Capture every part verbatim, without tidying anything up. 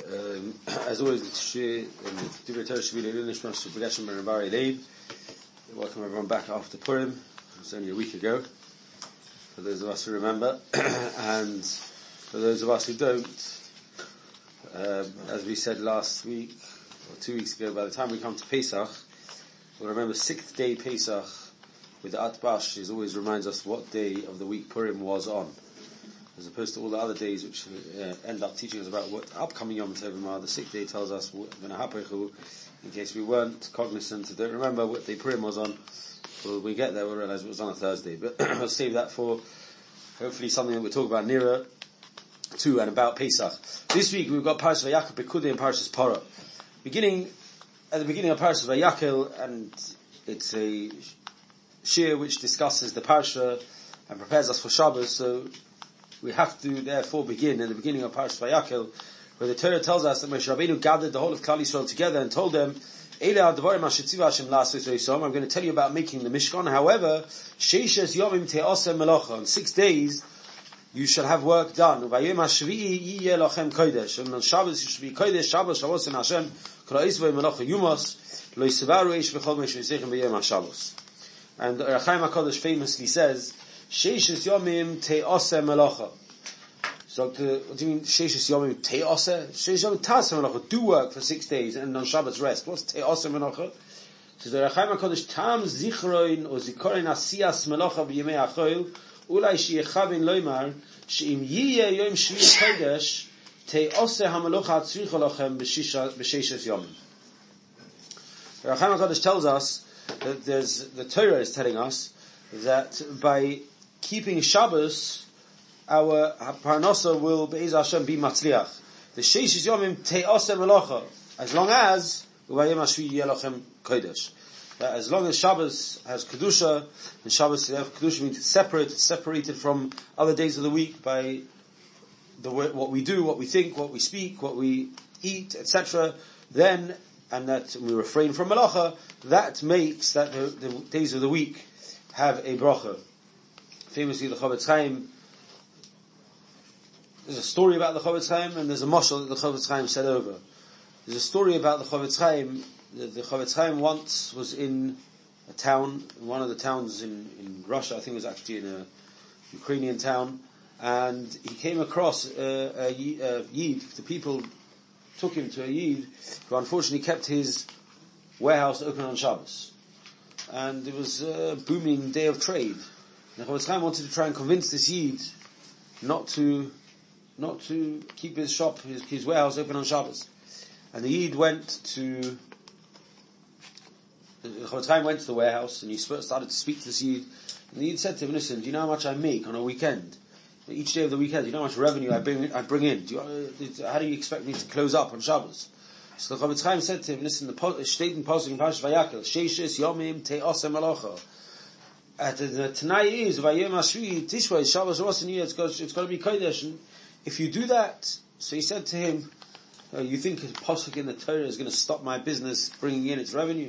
Um, as always, it's Divrei Torah Shvili Nishmas B'Geshem Ben Rabari Leib. Welcome everyone back after Purim. It was only a week ago, for those of us who remember, and for those of us who don't. Um, as we said last week or two weeks ago, by the time we come to Pesach, we'll remember sixth day Pesach with the Atbash. It always reminds us what day of the week Purim was on, as opposed to all the other days which uh, end up teaching us about what upcoming Yom Tov. The sixth day tells us, in case we weren't cognizant or don't remember what day Purim was on, well, when we get there we'll realize it was on a Thursday. But we'll save that for hopefully something that we'll talk about nearer to and about Pesach. This week we've got Parashat Vayakel Pekudei and Parashat Parah. Beginning at the beginning of Parashat Vayakel, and it's a shir which discusses the Parasha and prepares us for Shabbos. So we have to therefore begin at the beginning of Parashat Vayakel, where the Torah tells us that Moshe Rabbeinu gathered the whole of Klal Yisrael together and told them, I'm going to tell you about making the Mishkan. However, Sheishes Yomim Te'aseh Melacha, on six days you shall have work done. Vayom HaShvi'i Yiyeh Lachem Kodesh, and on Shabbos you should be Kodesh, Shabbos, Shabbos and Hashem, Kol Ha'isvei Melacha Yumos, Lo Yisevaru Eish V'chol Moshe Yisechem V'yom HaShabbos. And Rechaim HaKodesh famously says, Sheishes Yomim Te'aseh Melacha. So, uh, what do you mean, Sheishes Yomim Te'aseh? Sheishes Yomim Ta'aseh Melacha, do work for six days and on Shabbos rest. What's Te'aseh Melacha? So the Rechaim HaKodesh, Tam Zichroin o Zikorin Asiyas Melacha B'yemei HaChoil, Ulai Sheyechavin Loimar, She'im Yiyeh Yom Shvi'i Kodesh, Te'aseh HaMelocha Atzricha Lachem B'Sheishes Yomim. The Rechaim HaKodesh tells us that there's, the Torah is telling us that by keeping Shabbos, our parnasa will Be'ez Hashem be matzliach. The Sheishes Yomim Te'aseh Melacha, as long as Vayom HaShvi'i Yiyeh Lachem Kodesh. That as long as Shabbos has Kedusha, and Shabbos have Kedusha means it's separate, it's separated from other days of the week by the what we do, what we think, what we speak, what we eat, et cetera. Then, and that we refrain from Melacha, that makes that the, the days of the week have a bracha. Famously, the Chofetz Chaim, there's a story about the Chofetz Chaim, and there's a mashal that the Chofetz Chaim said over. There's a story about the Chofetz Chaim. The, the Chofetz Chaim once was in a town, one of the towns in, in Russia, I think it was actually in a Ukrainian town, and he came across a, a, a Yid. The people took him to a Yid who unfortunately kept his warehouse open on Shabbos. And it was a booming day of trade. And the Chofetz Chaim wanted to try and convince this Yid not to, not to keep his shop, his, his warehouse open on Shabbos. And the Yid went to The Chofetz Chaim went to the warehouse and he started to speak to this Yid. And the Yid said to him, listen, do you know how much I make on a weekend? Each day of the weekend, do you know how much revenue I bring, I bring in? Do you, how do you expect me to close up on Shabbos? So the Chofetz Chaim said to him, listen, the state in Pasuk in Parashat Vayakel, Sheishes Yomim Te'aseh Melacha. At the Tanai is, Vayom HaShvi'i Tishrei, Shabbos, Rosh and it's got, it's got to be Kodesh. And if you do that, so he said to him, oh, you think a Pasuk in the Torah is going to stop my business bringing in its revenue?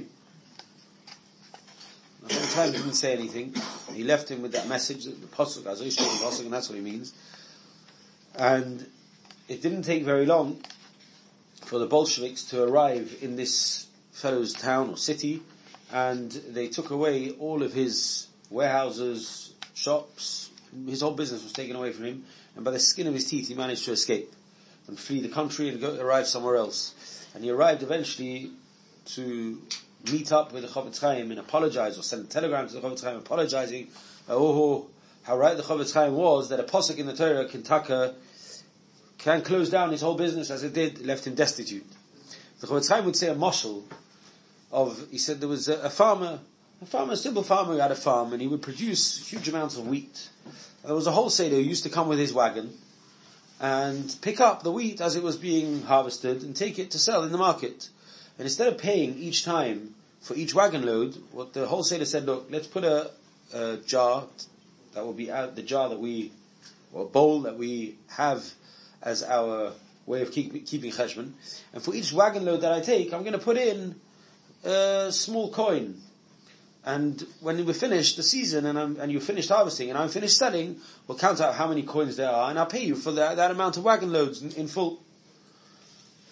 The Chofetz Chaim didn't say anything. He left him with that message, that the Pasuk, Azoy Shem Pasuk, and that's what he means. And it didn't take very long for the Bolsheviks to arrive in this fellow's town or city, and they took away all of his warehouses, shops. His whole business was taken away from him, and by the skin of his teeth he managed to escape and flee the country and go arrive somewhere else. And he arrived eventually to meet up with the Chofetz Chaim and apologize, or send a telegram to the Chofetz Chaim apologizing. Oh, how right the Chofetz Chaim was that a posuk in the Torah can taka, can close down his whole business as it did, left him destitute. The Chofetz Chaim would say a mashal of, he said there was a, a farmer, a farmer, a simple farmer who had a farm, and he would produce huge amounts of wheat. And there was a wholesaler who used to come with his wagon and pick up the wheat as it was being harvested and take it to sell in the market. And instead of paying each time for each wagon load, what the wholesaler said, look, let's put a, a jar, that will be out, the jar that we, or a bowl that we have as our way of keep, keeping cheshbon. And for each wagon load that I take, I'm going to put in a small coin. And when we're finished the season and, I'm, and you're finished harvesting and I'm finished selling, we'll count out how many coins there are and I'll pay you for that, that amount of wagon loads in, in full.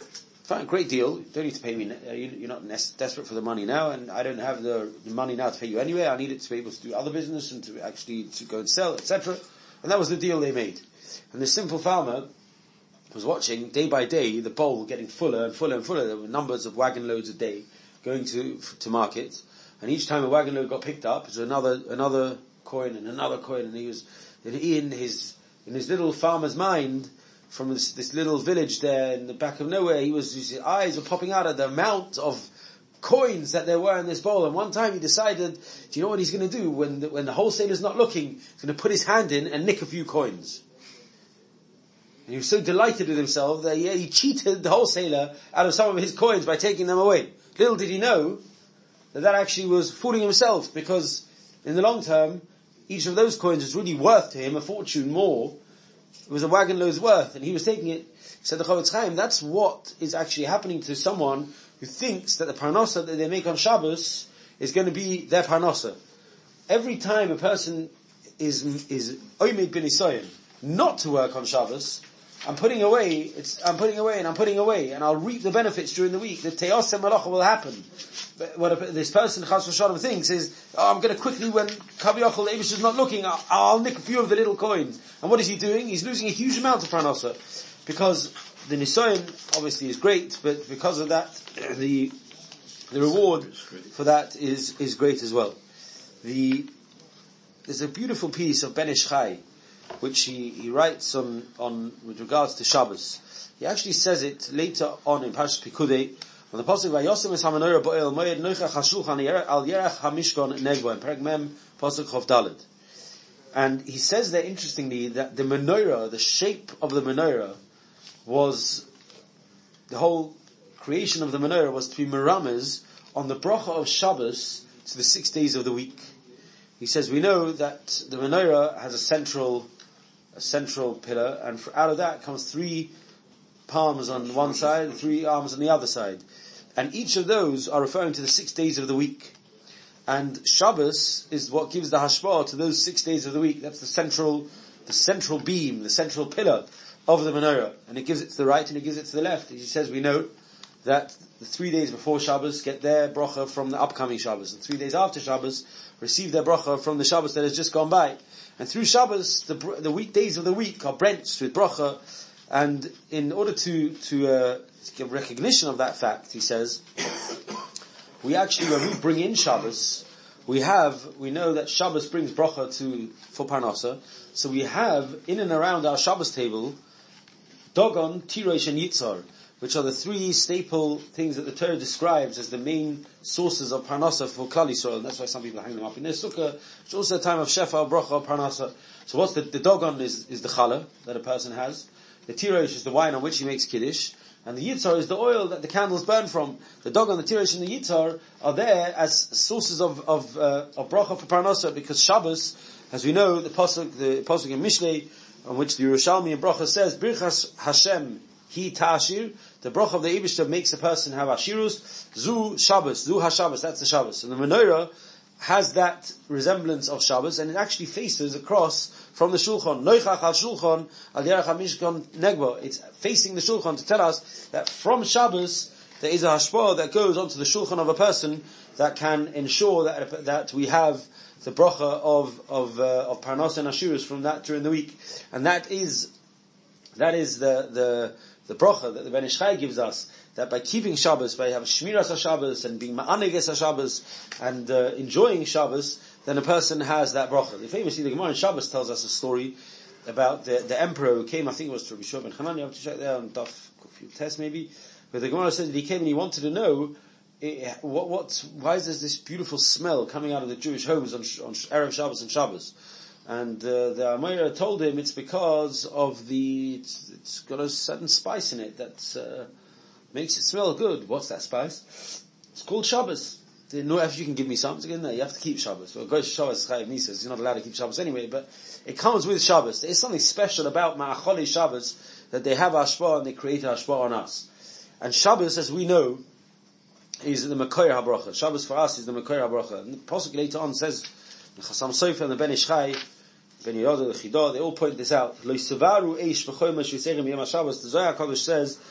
fine, great deal. You don't need to pay me. Uh, you, you're not nes- desperate for the money now, and I don't have the, the money now to pay you anyway. I need it to be able to do other business and to actually to go and sell, et cetera. And that was the deal they made. And the simple farmer was watching day by day the bowl getting fuller and fuller and fuller. There were numbers of wagon loads a day going to to market, and each time a wagon load got picked up, there was another another coin and another coin, and he was in his in his little farmer's mind. From this, this little village there in the back of nowhere, he was, his eyes were popping out at the amount of coins that there were in this bowl. And one time he decided, do you know what he's going to do when the, when the wholesaler's not looking? He's going to put his hand in and nick a few coins. And he was so delighted with himself that he, he cheated the wholesaler out of some of his coins by taking them away. Little did he know that that actually was fooling himself, because in the long term, each of those coins was really worth to him a fortune more. It was a wagon load's worth, and he was taking it. Said the Chofetz Chaim, that's what is actually happening to someone who thinks that the parnasa that they make on Shabbos is going to be their parnasa. Every time a person is is oimid bin Nisayon not to work on Shabbos, I'm putting away. It's I'm putting away, and I'm putting away, and I'll reap the benefits during the week. The teosem malacha will happen. But what a, this person Chas v'Shalom thinks is, oh, I'm going to quickly, when Kaviyachol Eibush is not looking, I'll, I'll nick a few of the little coins. And what is he doing? He's losing a huge amount of parnasa, because the Nisayon obviously is great, but because of that, the the reward for that is is great as well. The there's a beautiful piece of Ben Ish Chai, which he, he writes on, on with regards to Shabbos. He actually says it later on in Parshas Pikudei, on the pasuk Vayosem es hamenorah bo'el moed noichach hashulchan al yerach hamishkon negbo in Perek Mem pasuk Chof Daled. And he says there interestingly that the menorah, the shape of the menorah, was the whole creation of the menorah was to be meramez on the bracha of Shabbos to the six days of the week. He says we know that the menorah has a central a central pillar, and for, out of that comes three palms on one side and three arms on the other side. And each of those are referring to the six days of the week. And Shabbos is what gives the hashpah to those six days of the week. That's the central, the central beam, the central pillar of the menorah. And it gives it to the right and it gives it to the left. He says we know that the three days before Shabbos get their bracha from the upcoming Shabbos. And three days after Shabbos receive their bracha from the Shabbos that has just gone by. And through Shabbos, the, the weekdays of the week are drenched with bracha. And in order to, to, uh, to give recognition of that fact, he says, we actually, when we bring in Shabbos, we have, we know that Shabbos brings bracha to, for Parnasa. So we have, in and around our Shabbos table, Dogon, Tirosh, and Yitzhar, which are the three staple things that the Torah describes as the main sources of Parnasa for Klal Yisrael. And that's why some people hang them up in their sukkah. It's also a time of Shefa, Bracha, Parnasa. So what's the, the Dogon is, is the challah that a person has. The Tirosh is the wine on which he makes Kiddush. And the Yitzhar is the oil that the candles burn from. The Dogon, the Tirosh, and the Yitzhar are there as sources of, of, uh, of Bracha for Parnasa, because Shabbos, as we know, the Pasuk, the Pasuk in Mishlei, on which the Yerushalmi in Bracha says, Birchas Hashem Hi Ta'ashir, the Bracha of the Eibishter makes a person have Ashirus, Zu Shabbos, Zu HaShabbos, that's the Shabbos. And the Menorah has that resemblance of Shabbos, and it actually faces across from the Shulchan. Noichach al Shulchan, al Yerach HaMishkan Negba. It's facing the Shulchan to tell us that from Shabbos, there is a hashpah that goes onto the Shulchan of a person that can ensure that, that we have the bracha of, of, uh, of Parnas and Ashirus from that during the week. And that is, that is the, the, the bracha that the Ben Ish Chai gives us, that by keeping Shabbos, by having Shmiras HaShabbos and being Ma'aneges HaShabbos and uh, enjoying Shabbos, then a person has that bracha. The famously, the Gemara in Shabbos tells us a story about the, the emperor who came, I think it was to Rabbi Shua ben Hanan, you have to check there on Daf Test maybe, but the Gemara said that he came and he wanted to know eh, what, what, why is there this beautiful smell coming out of the Jewish homes on, on Erev Shabbos and Shabbos? And uh, the Amora told him it's because of the, it's, it's got a certain spice in it that uh, makes it smell good. What's that spice? It's called Shabbos. No, if you can give me something in there, you have to keep Shabbos. Well, goes to Shabbos, Chayav Nisas, you're not allowed to keep Shabbos anyway, but it comes with Shabbos. There is something special about Ma'acholi Shabbos, that they have Hashpah and they create Hashpah on us. And Shabbos, as we know, is the Mekoyer HaBracha. Shabbos for us is the Mekoyer HaBracha. And the Pasuk later on says, the Chassam Sofer and the Ben Ish Chai, Ben Yehoyada, the Chidah, they all point this out. Lo Yisevaru Eish B'choy Moshe Yiseirim Yom HaShabbos. The Zohar HaKadosh says,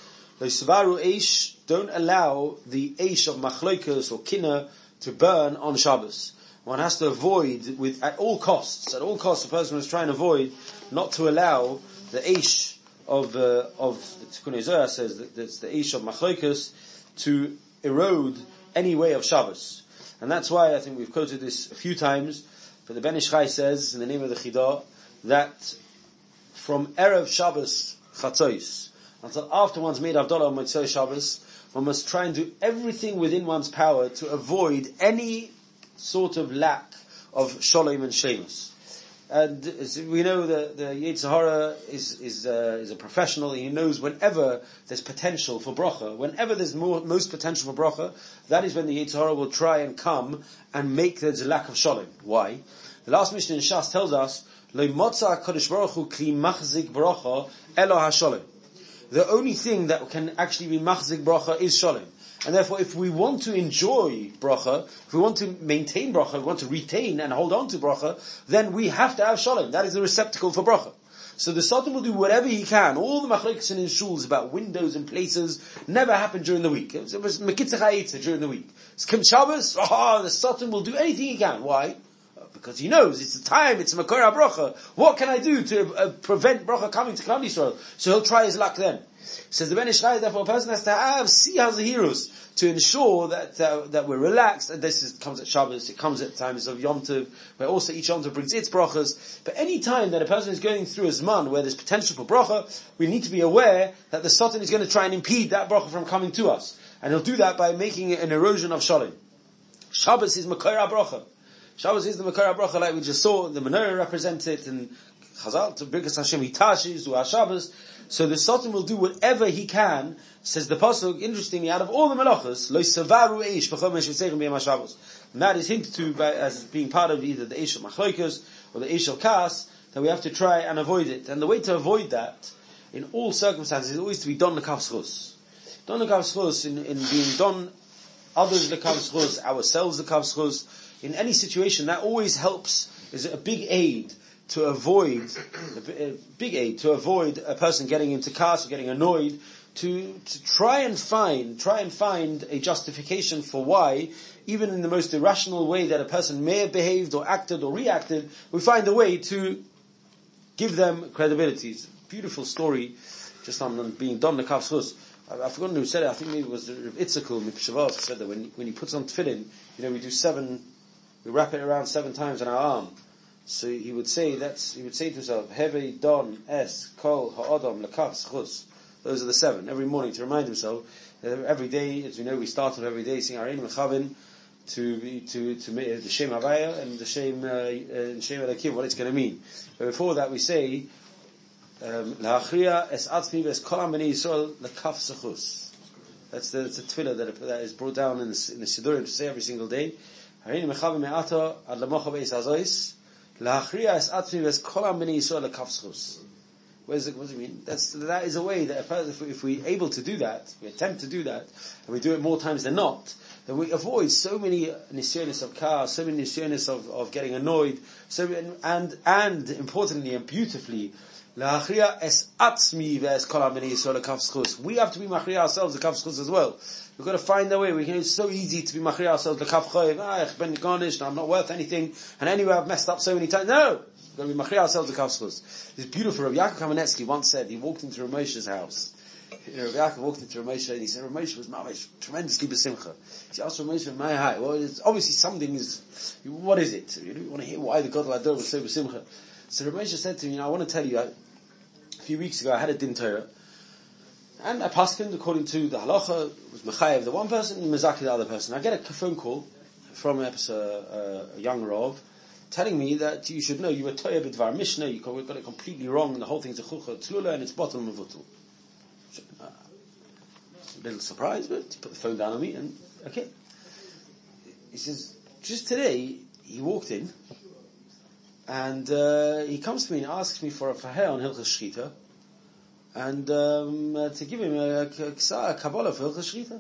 Loisvaru eish, don't allow the eish of machloikas or kinna to burn on Shabbos. One has to avoid, with at all costs, at all costs, a person is trying to avoid not to allow the eish of uh, of the Tikkun Zohar says that it's the eish of machloikas to erode any way of Shabbos, and that's why I think we've quoted this a few times. But the Ben Ish Chai says in the name of the Chidah that from erev Shabbos chatzos until after one's made Havdalah on Motzei Shabbos, one must try and do everything within one's power to avoid any sort of lack of shalom and shlemus. And as we know that the Yetzer Hara is is uh, is a professional. He knows whenever there's potential for bracha, whenever there's more, most potential for bracha, that is when the Yetzer Hara will try and come and make there's a lack of shalom. Why? The last Mishnah in Shas tells us, Lo motza Kadosh Baruch Hu kli machzik bracha elo hashalom. The only thing that can actually be machzik bracha is shalom. And therefore, if we want to enjoy bracha, if we want to maintain bracha, if we want to retain and hold on to bracha, then we have to have shalom. That is the receptacle for bracha. So the Sultan will do whatever he can. All the machlokes in his shuls about windows and places never happened during the week. It was Mekitzah Ha'etza during the week. It's Kim Shabbos, oh, the Sultan will do anything he can. Why? Because he knows it's the time, it's Makor HaBracha. What can I do to uh, prevent bracha coming to Klal Yisrael? So he'll try his luck then. Says the Ben Ish Chai, therefore a person has to have siyah zehirus to ensure that uh, that we're relaxed. And this is, comes at Shabbos, it comes at times of Yom Tov, where also each Yom Tov brings its brachas. But any time that a person is going through a zman where there's potential for bracha, we need to be aware that the Satan is going to try and impede that bracha from coming to us. And he'll do that by making it an erosion of shalom. Shabbos is Makor HaBracha. Shabbos is the Makor HaBracha, like we just saw, the menorah represents it, and Chazal, to Birkas Hashem Hitashis, to Shabbos. So the Sultan will do whatever he can, says the Pasuk, interestingly, out of all the melachos, Lo Savaru Eish V'chol Meshvitzeichim B'Yom HaShabbos. And that is hinted to by, as being part of either the Eish of Machloikas or the Eish of Kas, that we have to try and avoid it. And the way to avoid that, in all circumstances, is always to be Don L'Kav Schus. Don L'Kav Schus, in, in being Don others L'Kav Schus, ourselves L'Kav Schus, in any situation, that always helps, is a big aid to avoid, a big aid to avoid a person getting into chaos or getting annoyed, to, to try and find, try and find a justification for why, even in the most irrational way that a person may have behaved or acted or reacted, we find a way to give them credibility. It's a beautiful story, just on being done the L'Kav Schus. I've forgotten who said it, I think maybe it was Rav Itzchak Mipshavaz who said that when, when he puts on tefillin, you know, we do seven, we wrap it around seven times on our arm. So he would say that's he would say to himself, Heve Don Es Kol Ha'adam L'Kav Schus. Those are the seven. Every morning to remind himself that every day, as we know, we start on every day saying Areinu Mechavin to to to the Shem Havaya and the Shem uh, Shem Elakim, what it's going to mean. But before that, we say La'achriya Es Atzmi Ves Kol Bnei Yisrael L'Kav Schus. That's the, that's the tefillah that, that is brought down in the in the Siddurim to say every single day. Areinu Mechavin Me'ata Ad Lamocha Beis Hazois. La'achriya Es Atzmi Ves Kol Bnei Yisrael L'Kav Schus. What does it, what does it mean? That's, that is a way that if, we, if we're able to do that, we attempt to do that, and we do it more times than not, then we avoid so many nisyonis of chaos, so many nisyonis of, of getting annoyed, so and and importantly and beautifully, la'achriya es atzmi ve'es kol ha'bnei Yisrael l'kav schus. We have to be machriya ourselves l'kav schus as well. We've got to find a way. We can, it's so easy to be machriya ourselves l'kav chayiv. Ah, ich ben garnished, I'm not worth anything, and anyway I've messed up so many times. No! We've got to be machriya ourselves l'kav schus. This beautiful Rav Yaakov Kamenetsky once said, he walked into Rav Moshe's house. You know, Rav Yaakov walked into Rav Moshe and he said, Rav Moshe was mamish, tremendously besimcha. He asked Rav Moshe, my hi, well, it's obviously something is, what is it? You know, want to hear why the God of Ador was so besimcha. So Rav Moshe said to me, you know, I want to tell you, I, a few weeks ago I had a din Torah, and I passed him according to the halacha, was mechayev the one person, and mezaki the other person. I get a phone call from a, a, a young Rav, telling me that you should know you were toya b'dvar Mishnah, you got it completely wrong, and the whole thing's a chucha tzlula, and it's bottom of vutul. Uh, a little surprised, but he put the phone down on me, and okay. He says, just today, he walked in, and uh, he comes to me and asks me for a faher on Hilchas Shchita, and um, uh, to give him a, a, a Kabbalah for Hilchas Shchita.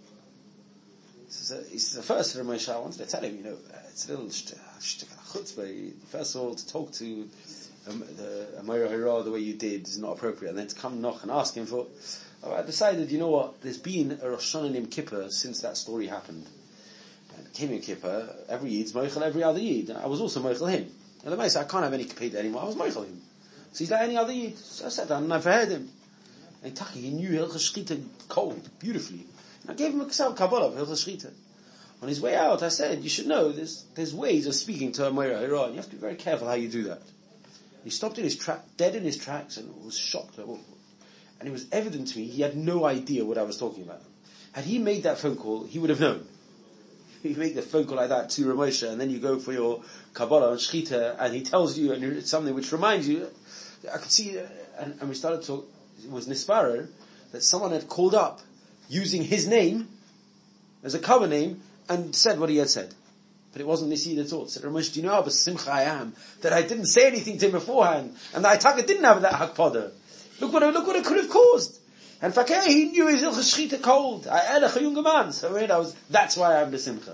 He says, first, Rav Moshe, I wanted to tell him, you know, it's a little chutzpah. First of all, to talk to um, the Amira Hira the way you did is not appropriate, and then to come knock and ask him for. Oh, I decided, you know what? There's been a Rosh Hashanah Yom Kippur since that story happened. And it came Yom Kippur, every Yid's Moichel every other Yid. I was also Moichel him. And the man said, I can't have any Kippur anymore. I was Moichel him. So he's like any other Yid. So I sat down and I heard him. And Taki, he knew Hilchas Shchita cold, beautifully. And I gave him a Kabbalah of Hilchas Shchita. On his way out, I said, you should know, there's, there's ways of speaking to a Moira Hira, and you have to be very careful how you do that. He stopped in his track, dead in his tracks, and was shocked. And it was evident to me, he had no idea what I was talking about. Had he made that phone call, he would have known. You make the phone call like that to Ramosha, and then you go for your Kabbalah and Shchita, and he tells you, and it's something which reminds you, I could see, and, and we started to talk, it was Nisparer, that someone had called up, using his name, as a cover name, and said what he had said. But it wasn't Nisid at all. Said, Ramesh, do you know how besimcha I am? That I didn't say anything to him beforehand, and that Itaka didn't have that hakpada. Look what, look what it could have caused. And Fakir, he knew his Ilchas Shchita cold. I had a younger man. So I was, that's why I'm besimcha.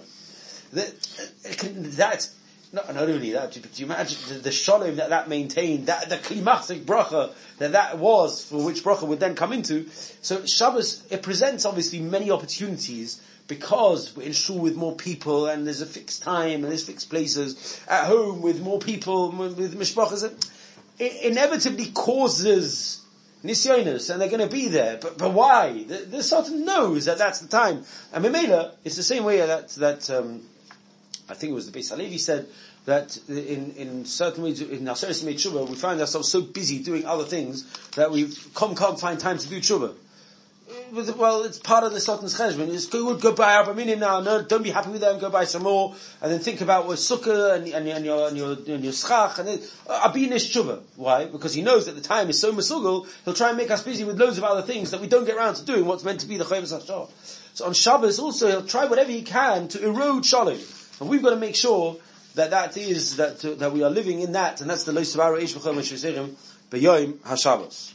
That, that, not, not only that, but you imagine the, the shalom that that maintained, that, the klimachzik bracha that that was, for which bracha would then come into. So Shabbos, it presents obviously many opportunities, because we're in shul with more people, and there's a fixed time, and there's fixed places, at home with more people, with, with mishpachas, it inevitably causes nisyonos, and they're going to be there. But, but why? The, the Sultan knows that that's the time. And Memela, it's the same way that, that, um, I think it was the Beis Halevi said, that in, in certain ways, in Aseres Yemei Tshuva, we find ourselves so busy doing other things, that we can't, can't find time to do Tshuva. Well, it's part of the Sultan's cheshbon. It's good, go buy Arba Minim now. No, don't be happy with them. Go buy some more, and then think about what sukkah and, and, and your and your and your schach and abin is tshuva. Why? Because he knows that the time is so mesugel. He'll try and make us busy with loads of other things that we don't get around to doing what's meant to be the chayvus hashah. So on Shabbos also he'll try whatever he can to erode shalom, and we've got to make sure that that is that uh, that we are living in that, and that's the lois of our eish b'chol meshuseirim b'yoyim hashabbos.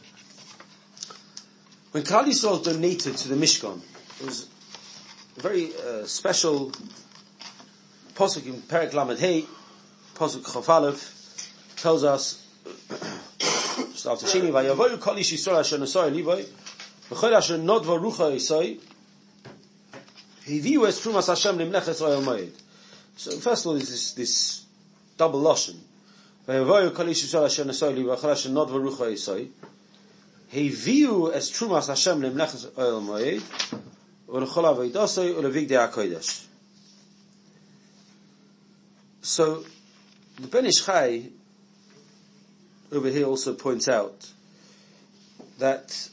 When Klal Yisrael donated to the Mishkan, it was a very uh, special posuk in Perek Lamed Hey, posuk Chaf Aleph, tells us just after Sheni Vayavoyu Kol Ish Yisrael Asher Nosai Liboy V'chol Asher Nodva Rucha Yisai Hiviu Es Trumas Hashem Limleches Oyel Moed. So first of all, there's this, this double lashon. Vayavoyu Kol Ish Yisrael Asher Nosai Liboy V'chol Asher Nodva Rucha Yisai Heviu es trumas Hashem lemleches oil moed u'lechol avoidosei u'levigdei hakodesh. So the Ben Ish Chai over here also points out that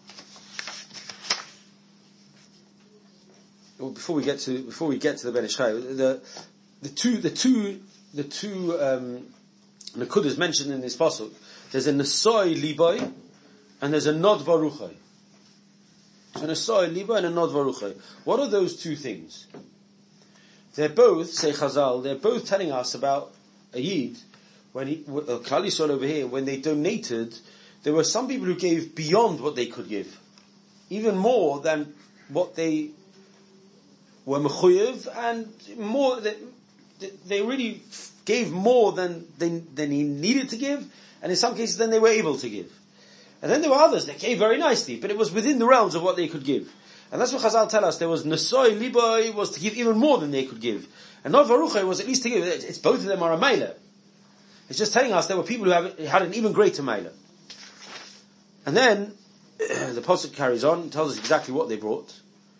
well, before we get to before we get to the Ben Ish Chai, the the two the two the two um, nekudas mentioned in this pasuk. There's a nesoi liboy, and there's a nod varuchai. So an asoi liba and a nod varuchai. What are those two things? They're both, say Chazal, they're both telling us about a Yid, when he, uh, Klal Yisrael over here, when they donated, there were some people who gave beyond what they could give. Even more than what they were mechuyev, and more, they, they really gave more than, than, than he needed to give, and in some cases than they were able to give. And then there were others that gave very nicely, but it was within the realms of what they could give. And that's what Chazal tell us. There was Nesoi Liboy was to give even more than they could give. And Nod Varuchai was at least to give. It's both of them are a Meilah. It's just telling us there were people who have, had an even greater Meilah. And then, the Pasuk carries on, tells us exactly what they brought.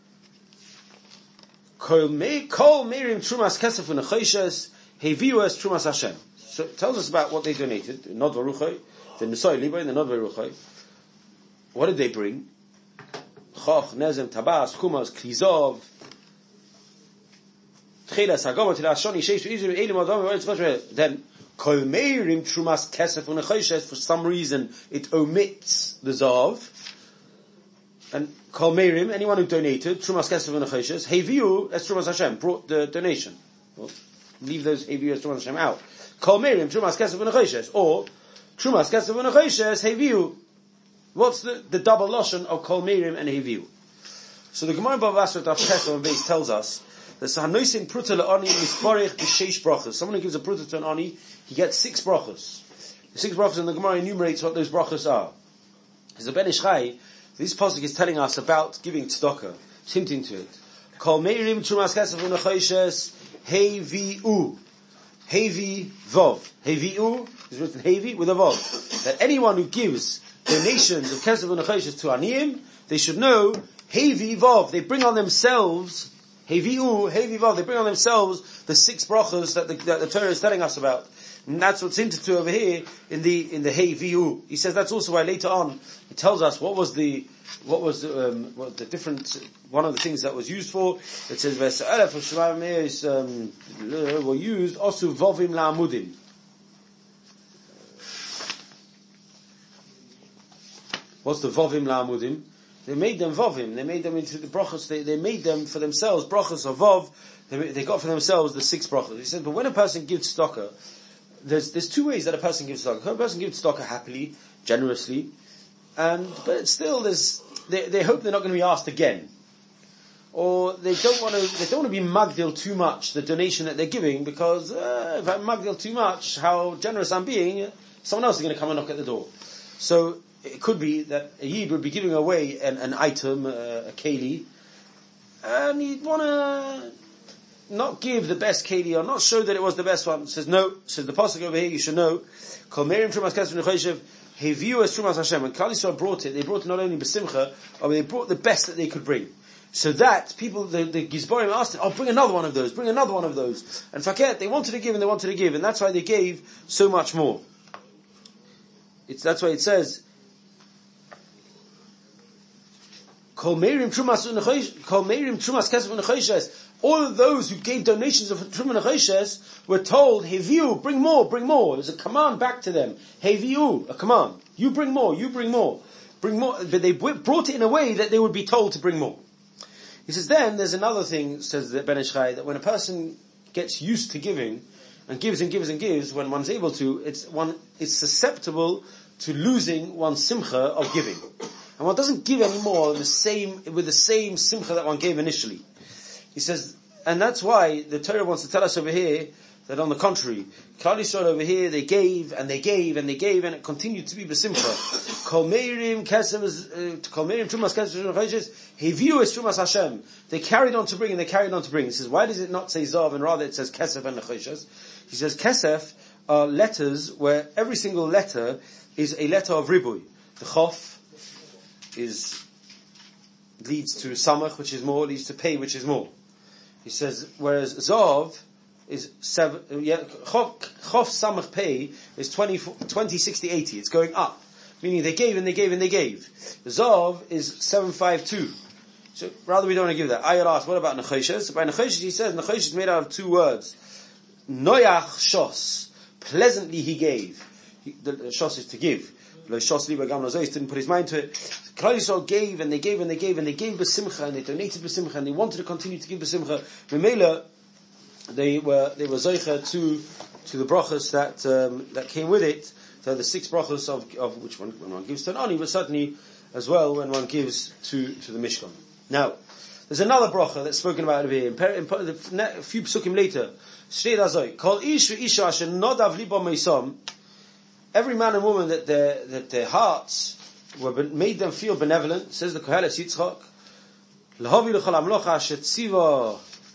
Kol Meirim Trumas Kesef U'Nechoshes Heviu Es Trumas Hashem. So it tells us about what they donated. Nod Varuchai, the Nesoi Liboy and the Nod Varuchai. What did they bring? Choch, Nezem, Tabas, Chumas, Klizov, Tchelas, Hagomot, Tilashoni, Sheish, Israel, Elim, Adom, then, Kol Meirim, Trumas, Kesef, U'Nechoshes, for some reason, it omits the Zav, and Kol Meirim, anyone who donated, Trumas, Kesef, U'Nechoshes, Heviu, as Trumas Hashem, brought the donation. Well, leave those Heviu, as Trumas Hashem out. Kol Meirim, Trumas, Kesef, U'Nechoshes, or, Trumas, Kesef, U'Nechoshes, Heviu. What's the, the double lashon of Kol Meirim and Heviu? So the Gemara Bava Basra Daf Ches on base tells us that Sahanoisin Pruta Le'ani Misparich B'Sheish Brachos. Someone who gives a Pruta to an Ani, he gets six brachos. The six brachos in the Gemara enumerates what those brachos are. Because the Ben Ish Chai, this pasuk is telling us about giving tzedakah. It's hinting to it. Kol meirim trumas kesef u'nechoishes hevi'u. Hevi vov. Hevi'u is written hevi with a vov. That anyone who gives donations of kesef u'nechoishes to aniyim, they should know hevi vov. They bring on themselves hevi'u, hevi vov. They bring on themselves the six brachos that the, that the Torah is telling us about. And that's what's hinted to over here in the in the Hey Vu. He says that's also why later on it tells us what was the what was the, um, what the different one of the things that was used for. It says verse Aleph of Shemaim is um, were used also vovim la'amudim. What's the vovim la'amudim? They made them vovim. They made them into the brachos. They they made them for themselves brachos of vov. They, they got for themselves the six brachos. He said, but when a person gives tzedakah, There's there's two ways that a person gives tzedakah. A person gives tzedakah happily, generously, and but still there's they they hope they're not going to be asked again, or they don't want to they don't want to be magdil too much the donation that they're giving because uh, if I'm magdil too much how generous I'm being, someone else is going to come and knock at the door. So it could be that a yid would be giving away an, an item, uh, a keli, and he'd want to not give the best keli or not show that it was the best one. It says no. It says the pasuk over here. You should know. Kol meirim trumas kesef u'nechoishes heviu es trumas Hashem. When Klal Yisrael brought it, they brought it not only b'simcha, but they brought the best that they could bring. So that people, the, the Gizborim asked it, oh, bring another one of those, bring another one of those. And faket, they wanted to give and they wanted to give, and that's why they gave so much more. It's that's why it says. Kol meirim trumas u'nechoishes, kol meirim trumas kesef u'nechoishes. All of those who gave donations of Truma Nechoshes were told, Heviu, bring more, bring more. There's a command back to them. Heviu, a command. You bring more, you bring more. Bring more. But they brought it in a way that they would be told to bring more. He says, then there's another thing, says the Ben Ish Chai, that when a person gets used to giving, and gives and gives and gives, when one's able to, it's one, it's susceptible to losing one's simcha of giving. And one doesn't give anymore the same, with the same simcha that one gave initially. He says, and that's why the Torah wants to tell us over here that on the contrary, Klal Yisrael over here, they gave and they gave and they gave and it continued to be b'simcha. Kol meirim kesef, kol meirim trumas kesef u'nechoishes, heviu es trumas Hashem. They carried on to bring and they carried on to bring. He says, why does it not say zav and rather it says kesef and nechoishes? He says, kesef are letters where every single letter is a letter of ribui. The chof is, leads to samach, which is more, leads to pei, which is more. He says, whereas Zav is seven, yeah, Chof Samach Pei is twenty, twenty, sixty, eighty. It's going up. Meaning they gave and they gave and they gave. Zav is seven five two. So rather we don't want to give that. I asked, what about Nechoshes? By Nechoshes he says, Nechoshes is made out of two words. Noyach Shos. Pleasantly he gave. He, the, the Shos is to give. Shos Liba Gam Nazois didn't put his mind to it. Klal Yisrael gave and they gave and they gave and they gave b'simcha and they donated b'simcha and they wanted to continue to give b'simcha. Memela, they were they were zoicha to to the brachos that um, that came with it. So the six brachos of of which one when one gives to an ani, but certainly as well when one gives to to the Mishkan. Now, there's another bracha that's spoken about over here. In, in, in, a few psukim later, Shtei Dazoi, Kol ish v'isha asher nodav libo meisom. Every man and woman that their that their hearts were made them feel benevolent, says the Koheles Yitzchak, Lahavi l'chol amlocha shetziva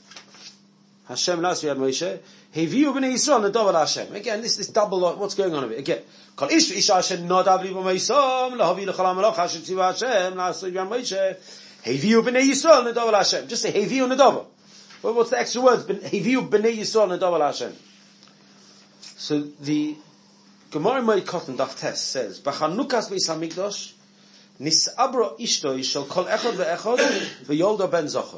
Hashem lasri ad Moshe, heviu b'nei Yisrael nadav al Hashem. Again, this this double. What's going on over here? Again, Kol ish v'isha asher nodav libo meisom, Lahavi l'chol amlocha shetziva Hashem lasri ad Moshe, heviu b'nei Yisrael nadav al Hashem. Just say heviu nadav. Well, what's the extra words? Heviu b'nei Yisrael nadav al Hashem. So the Gemara Moed Katan Daf Tes says, "B'chanukas beis hamikdash nisabro ishto shel kol echad ve'echad v'yolda ben zachor."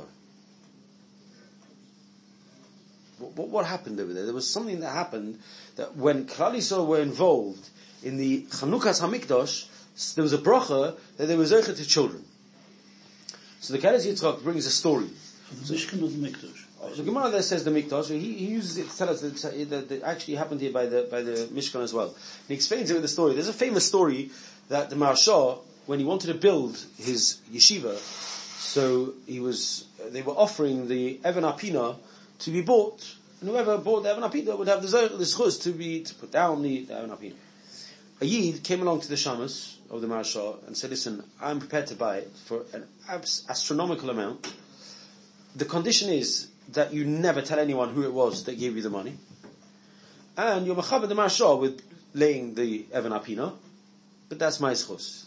What, what happened over there? There was something that happened that when Klal Yisrael were involved in the Chanukas Hamikdash, there was a bracha that they were zocher to children. So the Koheles Yitzchak brings a story. The Mishkan of the Mikdash. The Gemara there says the Mikdash. He, he uses it to tell us that, that, that actually happened here by the by the Mishkan as well. And he explains it with a story. There's a famous story that the Maharsha, when he wanted to build his yeshiva, so he was they were offering the Even Apina to be bought, and whoever bought the Even Apina would have the zchus to be to put down the, the Even Apina. a Yid came along to the Shamas of the Marshal and said, listen, I'm prepared to buy it for an abs- astronomical amount. The condition is that you never tell anyone who it was that gave you the money. And you're mechaber the Marshal with laying the Evan Apina, but that's my schus.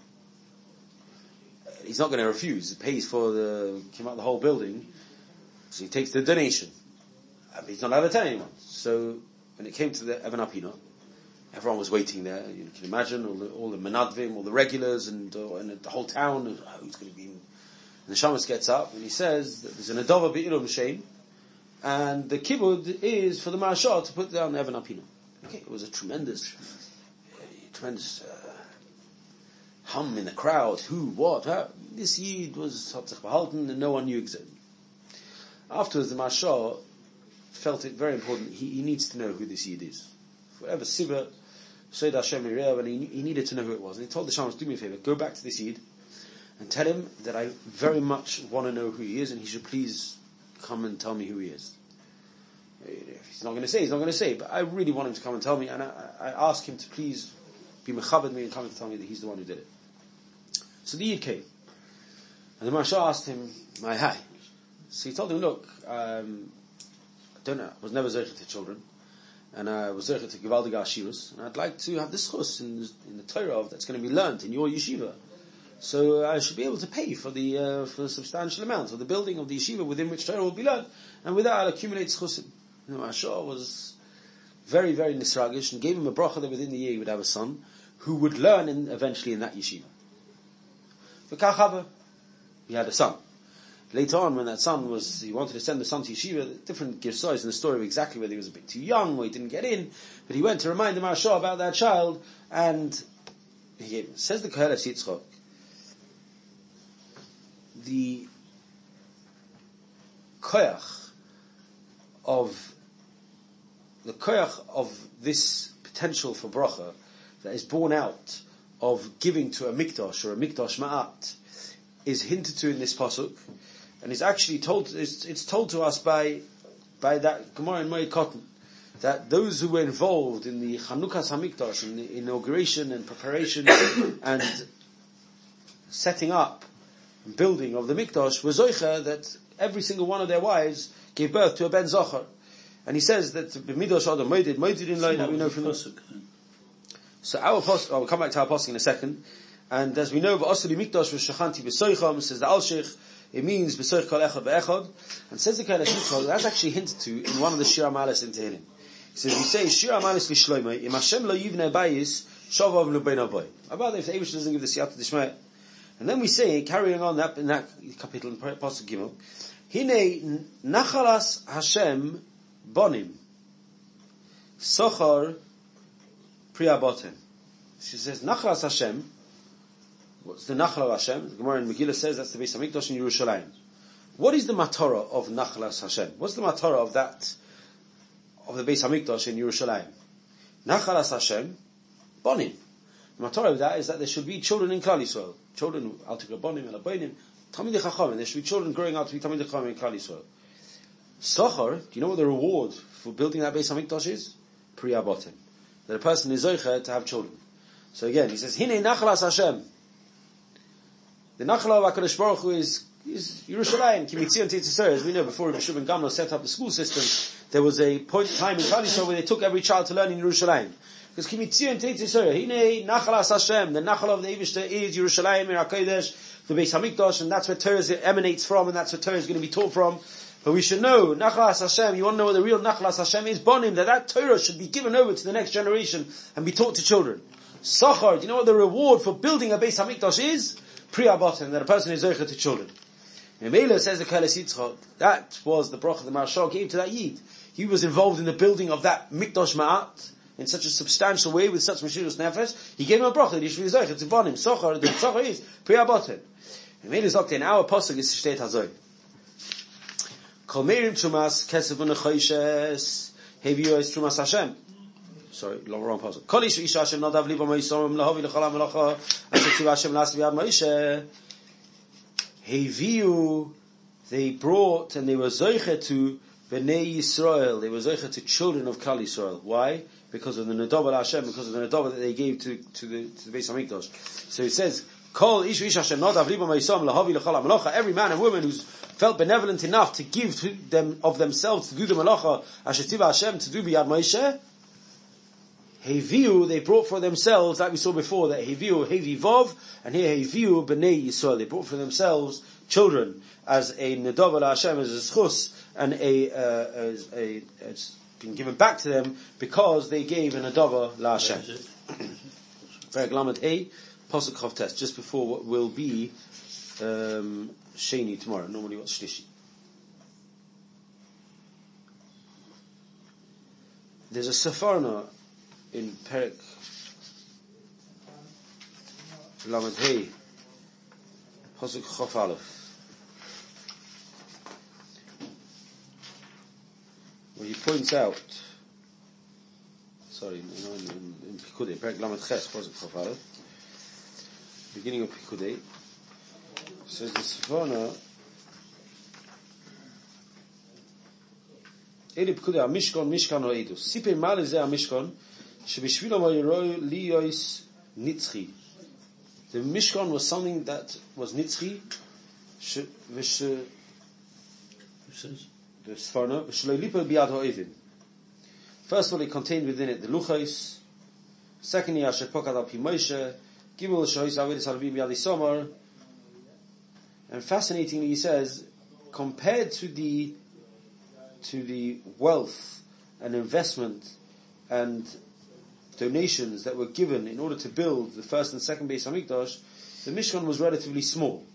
He's not going to refuse. He pays for the, came out the whole building, so he takes the donation. But he's not allowed to tell anyone. So when it came to the Evan Apina, everyone was waiting there. You can imagine all the, all the menadvim, all the regulars, and, uh, and the whole town. And, oh, who's going to be in? And the shamus gets up and he says that there's an adova be'irum shein, and the kibud is for the marshal to put down the Evan Apina. Okay, it was a tremendous, uh, tremendous uh, hum in the crowd. Who, what? How? This yid was hatzach behalten, and no one knew exactly. Afterwards, the marshal felt it very important. He, he needs to know who this yid is. For whatever sibah, Seid Hashem Yirev, and he, he needed to know who it was. And he told the shamus, do me a favor, go back to this yid and tell him that I very much want to know who he is, and he should please come and tell me who he is. If he's not going to say, he's not going to say, but I really want him to come and tell me, and I, I ask him to please be mechabed me and come and tell me that he's the one who did it. So the Yid came, and the Marshal asked him, my hi. So he told him, look, um, I don't know, I was never zerchet to children, and I was zerchet to Givaldige Ashivas, and I'd like to have this chus in, in the Torah of that's going to be learnt in your yeshiva. So I should be able to pay for the uh, for a substantial amount of the building of the yeshiva within which Torah will be learned, and with that I'll accumulate schusim. You know, Ashur was very, very nisragish and gave him a bracha that within the year he would have a son who would learn in, eventually in that yeshiva. For Kachava, he had a son. Later on, when that son was, he wanted to send the son to yeshiva, different girsais in the story of exactly whether he was a bit too young or he didn't get in, but he went to remind the Marshal about that child, and he gave him. Says the Koheles Yitzchok, the koyach of the koyach of this potential for bracha that is born out of giving to a mikdash or a mikdash ma'at is hinted to in this pasuk, and is actually told. It's, it's told to us by by that Gemara in Moed Katan that those who were involved in the Chanukas Hamikdash, in the inauguration and preparation and setting up building of the Mikdash was zoicha that every single one of their wives gave birth to a ben zochar, and he says that b'midosh adam moedid moedid in line that we know from the. So our post, oh, we'll come back to our posting in a second, and as we know, v'asuli Mikdash was shachanti b'soicham, says the Alshich, it means b'soich kol echad b'echad, and says the Koheles Yitzchok, that's actually hinted to in one of the Shir HaMalos in Tehillim. He says, we say Shir HaMalos v'shloimei im Hashem lo yivnei bayis shavav l'bein avoy. About if the Eibush doesn't give the siyata d'shmei. And then we say, carrying on that in that capital in Pasuk Gimel, Hine nachalas Hashem bonim sochar priyabotem. She says nachalas Hashem. What's the nachal of Hashem? The Gemara in Megillah says that's the Beis Hamikdash in Yerushalayim. What is the matara of nachalas Hashem? What's the matara of that of the Beis Hamikdash in Yerushalayim? Nachalas Hashem bonim. The matara of that is that there should be children in Klal Yisrael. Children, Altik Rabbonim, Elabonim, Talmidei Chachamim. There should be children growing up to be Talmidei Chachamim in Klal Yisrael. Sochar, do you know what the reward for building that Beis Hamikdash is? Priya Botem. That a person is zoicha to have children. So again, he says, Hine Nachalas Hashem. The Nachal of HaKadosh Baruch Hu is, is Yerushalayim, Kimitzion Teitzisor. As we know, before Rebbe Shimon Gamlo set up the school system, there was a point in time in Klal Yisrael where they took every child to learn in Yerushalayim. Because Kimitzion Teitzisor, Hine Nachalas Hashem, the Nachal of the Eivishter is Yerushalayim, Ir HaKodesh, the Beis Hamikdash, and that's where Torah emanates from, and that's where Torah is going to be taught from. But we should know, Nachalas Hashem, you want to know what the real Nachalas Hashem is? Bonim, that that Torah should be given over to the next generation and be taught to children. Sachar, do you know what the reward for building a Beis Hamikdash is? Priya Botem, that a person is zoicha to children. And Mela says the Koheles Yitzchok, that was the bracha the Marshal gave to that Yid. He was involved in the building of that Mikdash Ma'at in such a substantial way with such Meshirus Nefesh. He gave him a bracha that he should be zoicha to Bonim. Sachar, the Sachar is Priya Botem. And Mela Zokte, in our Apostle is Shteit Hazoy. Kol Meirim Trumas Kesef U'Nechoishes Heviyo Es Trumas Hashem. Sorry, long, wrong passage. Kol ish isha Hashem nadav libo moisom lahovi l'chol ha'melacha asher tziva Hashem l'asvi ad Moshe. Heviu, they brought and they were zoiche to Bnei Yisrael, they were Zeicha to children of Klal Yisrael. Why? Because of the Nedava Hashem, because of the Nedava that they gave to, to the, to the Beis HaMikdash. So it says, Kol ish ish Hashem nadav libo ma'isam lahavi l'chol ha'malacha. Every man and woman who's felt benevolent enough to give to them of themselves to do the malacha, asher tiva Hashem to do biyad Moshe, Heviu, they brought for themselves, like we saw before, that Heviu, Hevivov, and here Heviu, Bnei Yisrael, they brought for themselves children as a Nedava Hashem, as a schus, and a, uh, as a, it's been given back to them because they gave a Nedava Hashem. Perek Lamed Hey, Pasuk Chav Tes, just before what will be um, Sheni tomorrow. Normally what's Shlishi. There's a Sefarna in Perek Lamed Hey, Pasuk Chav Aleph, where he points out, sorry, in, in, in Pikudei, Perek Lamed Ches, Pasuk Chav Aleph, beginning of Pikudei, says the Sefarna, Eli Pikudei, HaMishkan, Mishkan HaEdus, Sipei Mal Zeh HaMishkan, Shebishvilo Moyeroi Liyois Nitzchi. The Mishkan was something that was Nitzchi, Vish, the Sfarna, V'shloi Lipo Biyad HaOivin. First of all, it contained within it the Luchos. Secondly, Asher Pokad Al Pi Moshe, Gimel Shois Avedis Al Biyad Yisomar. And fascinatingly, he says, compared to the to the wealth and investment and donations that were given in order to build the first and second Beis HaMikdash, the Mishkan was relatively small.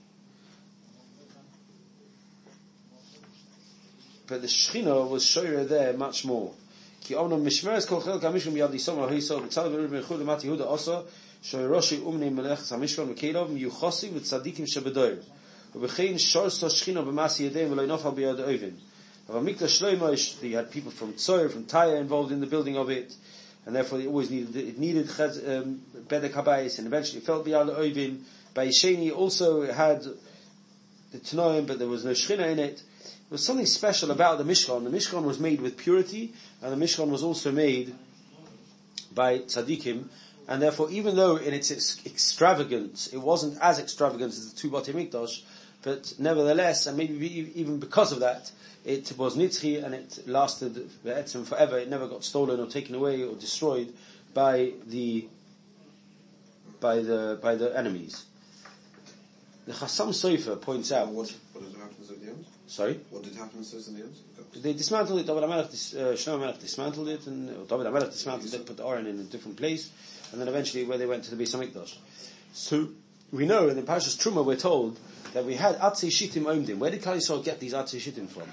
But the Shechina was shoyer there much more. Ki omnam mishmeres kol chelek HaMishkan b'yad Yisomar ha'isol v'tzalav v'rib v'chud v'mati Yehuda oso shoyeroshi umnei melechas HaMishkan v'keilov miyuchosim v'tzadikim shebedoir v'chein shorso Shechina b'masi yadeim v'lo nofal b'yad oivin. But Mikdash Shlomo, you had people from Tzoyer, from Tyre involved in the building of it, and therefore it always needed, it needed um, Bedek HaBayis, and eventually it fell beyond Oivin. Bayisheni also had the Tanoim, but there was no Shechina in it. There was something special about the Mishkan. The Mishkan was made with purity, and the Mishkan was also made by Tzadikim, and therefore even though in its extravagance, it wasn't as extravagant as the two Batei Mikdash, but nevertheless, and maybe even because of that, it was nitzchi and it lasted be'etzim forever. It never got stolen or taken away or destroyed by the by the by the enemies. The Chassam Sofer points out. What, what did happen at the end? Sorry. What did happen in the end? They dismantled it. David HaMelech, uh, Shlomo HaMelech dismantled it, and uh, David HaMelech dismantled it, put the Aron in a different place, and then eventually where they went to the Beis HaMikdash. So we know in the Parashas Truma we're told that we had Atzei Shittim Omdim. Where did Klal Yisrael get these Atzei Shittim from?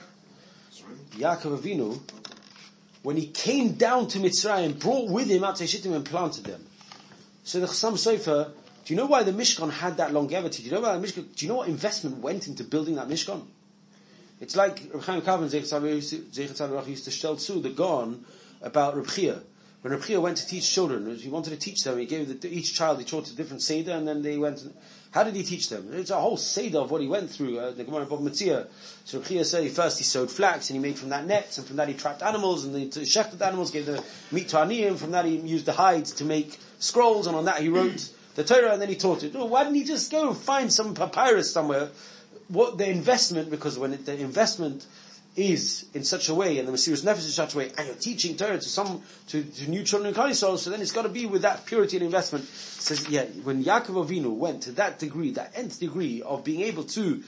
Yaakov Avinu, when he came down to Mitzrayim, brought with him Atzei Shittim and planted them. So the Chassam Sofer, do you know why the Mishkan had that longevity? Do you know why the Mishkan? Do you know what investment went into building that Mishkan? It's like Reb Chaim Kalman Zeichat used to tell Tzu the Gaon about Reb Chia. When Reb Chia went to teach children, he wanted to teach them. He gave the, each child he taught a different seder, and then they went. And, how did he teach them? It's a whole seder of what he went through. Uh, the Gemara Bava Metzia. So Reb Chia said first he sowed flax, and he made from that nets, and from that he trapped animals, and he shechted animals, gave the meat to aniyim. From that he used the hides to make scrolls, and on that he wrote the Torah, and then he taught it. Oh, why didn't he just go and find some papyrus somewhere? What the investment? Because when it, the investment is in such a way, and the Mesiras Nefesh is in such a way, and you're teaching Torah to some, to, to new children in Klal Yisrael, so then it's got to be with that purity and investment. It says, yeah, when Yaakov Avinu went to that degree, that nth degree of being able to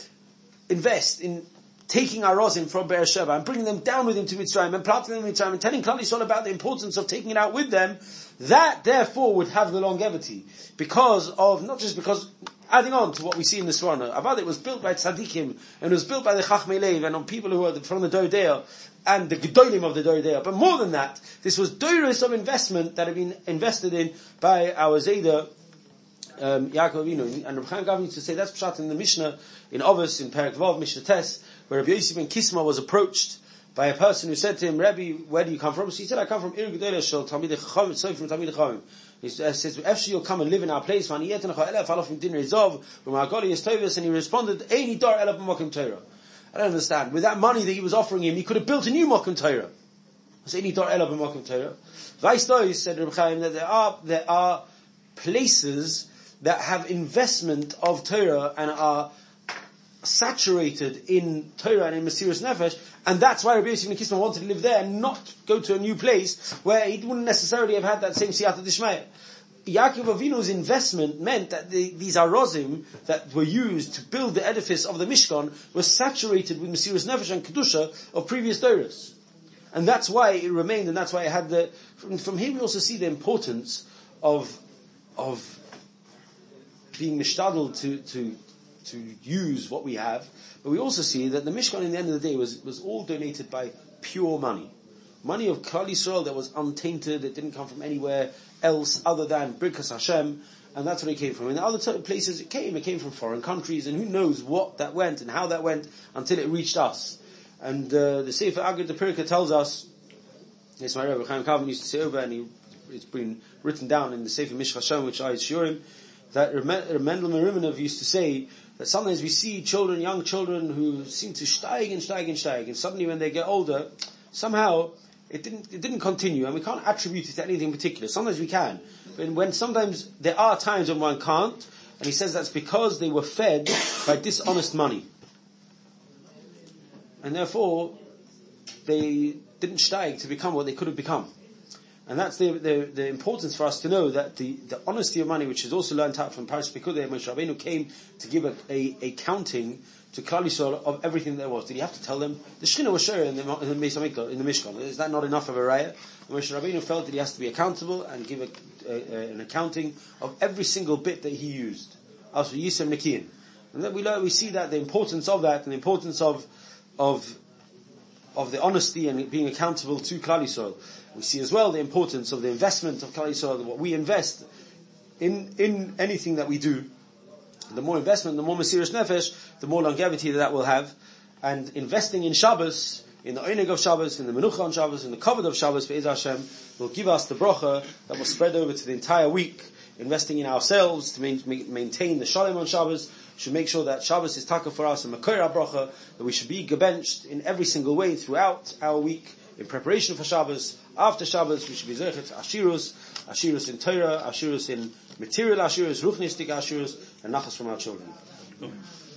invest in taking Arozim from Beersheba and bringing them down with him to Mitzrayim and planting them in Mitzrayim and telling Klal Yisrael about the importance of taking it out with them, that therefore would have the longevity. Because of, not just because, adding on to what we see in the Swarna, Avad, it was built by Tzadikim, and it was built by the Chachmei Lev, and on people who are from the Doridea, and the Gedolim of the Doridea. But more than that, this was doros of investment that had been invested in by our Zayda, um, Yaakov Avinu. And Reb Chaim Gavin used to say, that's pshat in the Mishnah, in Ovos, in Perek Vav, Mishnah Tes, where Rabbi Yosef ben Kisma was approached by a person who said to him, Rabbi, where do you come from? So he said, I come from Ir Gedolah Shel Talmidei Chacham, so from Talmidei Chacham. He says, "After you'll come and live in our place." And he responded, "Eini dar ela b'makom Torah." I don't understand. With that money that he was offering him, he could have built a new Mokum Torah. Said Reb Chaim that there are there are places that have investment of Torah and are saturated in Torah and in Mesiras Nefesh, and that's why Rabbi Yosef Nekisman wanted to live there and not go to a new place where he wouldn't necessarily have had that same Siyata Dishmaya. Yaakov Avinu's investment meant that the, these arozim that were used to build the edifice of the Mishkan were saturated with Mesiras Nefesh and Kedusha of previous Torahs. And that's why it remained, and that's why it had the, from, from here we also see the importance of, of being mishtadel to, to, to use what we have, but we also see that the Mishkan in the end of the day was, was all donated by pure money. Money of Klal Yisrael that was untainted, it didn't come from anywhere else other than Birkas Hashem, and that's where it came from. In other t- places it came, it came from foreign countries, and who knows what that went and how that went until it reached us. And uh, the Sefer Agad the Pirka tells us, it's my Rebbe Chaim Kalman used to say over, and he, it's been written down in the Sefer Mishcha Hashem, which I Shurim, that Mendel Meriminov used to say that sometimes we see children, young children, who seem to steig and steig and steig, and suddenly when they get older, somehow it didn't it didn't continue, and we can't attribute it to anything particular. Sometimes we can, but when sometimes there are times when one can't, and he says that's because they were fed by dishonest money. And therefore, they didn't steig to become what they could have become. And that's the, the, the importance for us to know that the, the honesty of money, which is also learned out from Parashat Pekudei, Moshe Rabbeinu came to give a, a, a counting to Klal Yisrael of everything there was. Did he have to tell them? The Shechina was sure in the, in the Beis Hamikdash, in the Mishkan. Is that not enough of a raya? Moshe Rabbeinu felt that he has to be accountable and give a, a, a, an accounting of every single bit that he used. Also, Yisem Nekiyin. And then we learn, we see that the importance of that and the importance of of of the honesty and being accountable to Klal Yisrael. We see as well the importance of the investment of Klal Yisrael, what we invest in in anything that we do. The more investment, the more Mesiras Nefesh, the more longevity that that will have. And investing in Shabbos, in the Oneg of Shabbos, in the Menucha on Shabbos, in the Kavod of Shabbos, Be'ez Hashem, will give us the bracha that will spread over to the entire week. Investing in ourselves to main, maintain the Shalom on Shabbos, should make sure that Shabbos is taka for us and Makora bracha, that we should be gebenched in every single way throughout our week, in preparation for Shabbos. After Shabbos, we should be zechet Ashirus, Ashirus in Torah, Ashirus in material Ashirus, Ruchnistic Ashirus, and Nachas from our children.